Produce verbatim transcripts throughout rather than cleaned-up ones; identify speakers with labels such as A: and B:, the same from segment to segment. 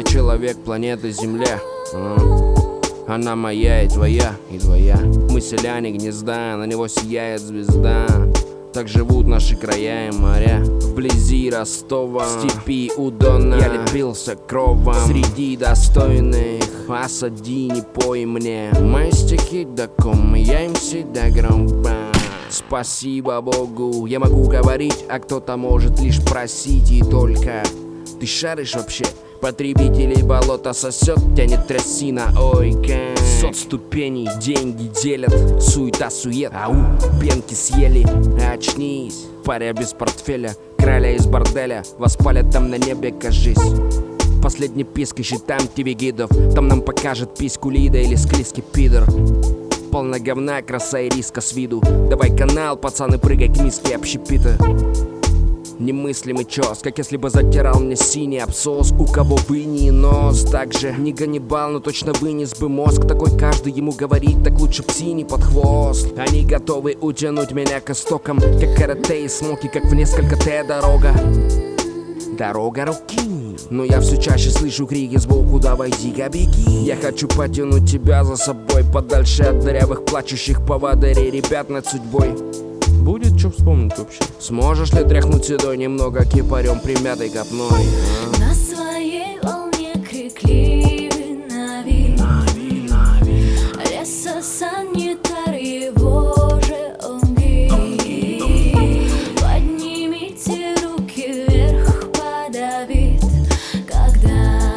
A: Я человек планеты Земля, она моя и твоя, и твоя. Мы селяне гнезда, на него сияет звезда. Так живут наши края и моря. Вблизи Ростова, в степи у Дона я лепился кровом среди достойных. Осади, не пой мне мои стихи до ком, я им всегда гроба. Спасибо Богу, я могу говорить, а кто-то может лишь просить. И только ты шаришь вообще? Потребителей болото сосет, тянет трясина, ой как. Сот ступеней, деньги делят, суета-сует, ау, пенки съели, очнись. Паря без портфеля, краля из борделя, вас палят там на небе, кажись. Последний писк ищет там тебе гидов, там нам покажет письку Лида или склизкий пидор. Полна говна, краса и риска с виду. Давай канал, пацаны, прыгай к миске общепита. Немыслимый чёс, как если бы затирал мне синий абсос. У кого выни нос, так же не Ганнибал, но точно вынес бы мозг. Такой каждый ему говорит, так лучше псини под хвост. Они готовы утянуть меня к истокам, как карате и смоки, как в несколько Т дорога. Дорога руки. Но я все чаще слышу крики сбоку, давай дико беги. Я хочу потянуть тебя за собой подальше от дырявых плачущих поводырей ребят над судьбой. Будет что вспомнить вообще? Сможешь ли тряхнуть седой немного кипарем примятой копной? А?
B: На своей волне крикливый Нави,
A: Нави, Нави.
B: Лесосанитар, его же он гид. Поднимите руки вверх, подавит, когда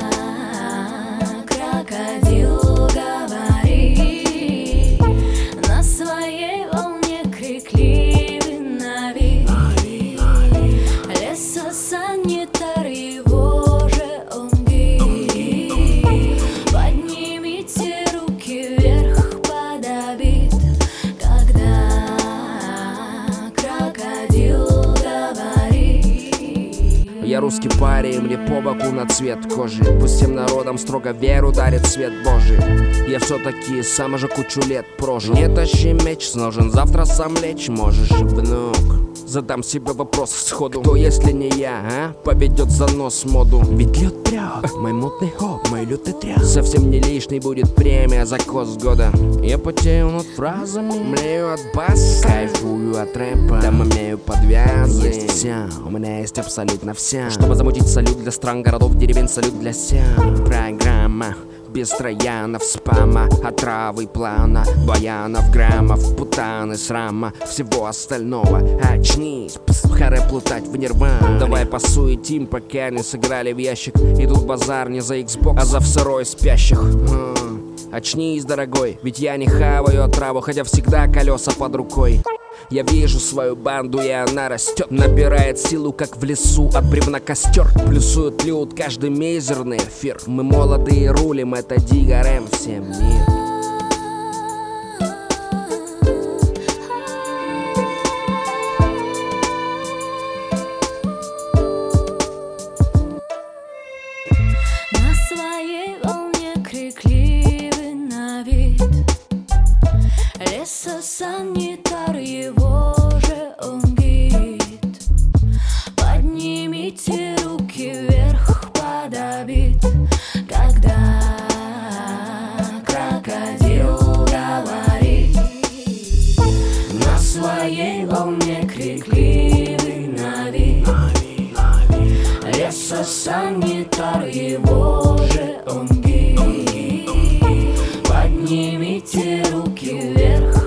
B: крокодил говорит. На своей волне крикливый санитар, его же он гид. Поднимите руки вверх, подавит, когда крокодил говорит.
A: Я русский парень, мне по боку на цвет кожи. Пусть всем народам строго веру дарит свет Божий. Я все-таки сам уже кучу лет прожил. Не тащи меч с ножен, завтра сам лечь можешь, внук. Задам себе вопрос сходу: кто, если не я, а? Поведет за нос моду. Ведь лед прет, мой мутный хоп, мой лютый тряс. Совсем не лишней будет премия за кос года. Я потею над фразами, млею от баса, кайфую от рэпа, там имею подвязы. Есть все, у меня есть абсолютно все, чтобы замутить салют для стран, городов, деревень, салют для всех. Программа без троянов, спама, отравы плана, баянов, граммов, путаны, срама, всего остального. Очнись, пс, харе плутать в нирване. Давай посуетим, пока не сыграли в ящик. И тут базар не за Xbox, а за всерой спящих. М-м. Очнись, дорогой, ведь я не хаваю отраву, хотя всегда колеса под рукой. Я вижу свою банду, и она растет, набирает силу, как в лесу от бревна костер. Плюсует люд каждый мизерный эфир. Мы молоды и рулим, это дигарем всем мир.
B: На своей волне крикливый на вид, лесосанитар, его же он гид. Поднимите руки вверх, подавит, когда крокодил говорит. На своей волне крикливый Нави, лесосанитар, его же он гид. Поднимите руки вверх,